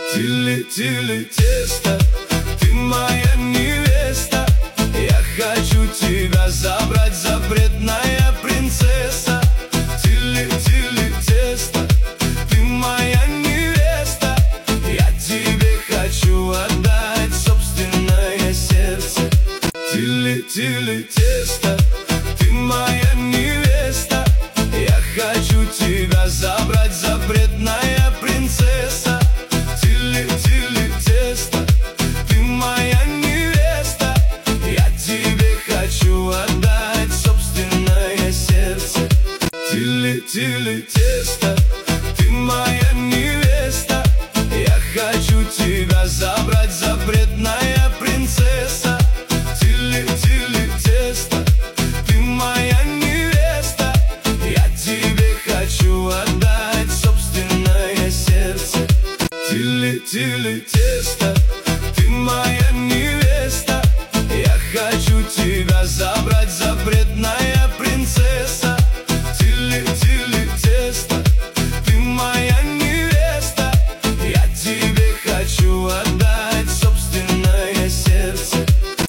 Тили-тили тесто, ты моя невеста. Я хочу тебя забрать, запретная принцесса. Тили-тили тесто, ты моя невеста. Я тебе хочу отдать собственное сердце. Тили-тили тесто, ты моя невеста. Я хочу тебя забрать, запретная принцесса. Тили-тили тесто, ты моя невеста. Я тебе хочу отдать собственное сердце. Тили-тили тесто, ты моя невеста. Я хочу тебя забрать, запретная принцесса. Тили-тили тесто, ты моя невеста. Я тебе хочу отдать собственное сердце. Тили-тили тесто, ты моя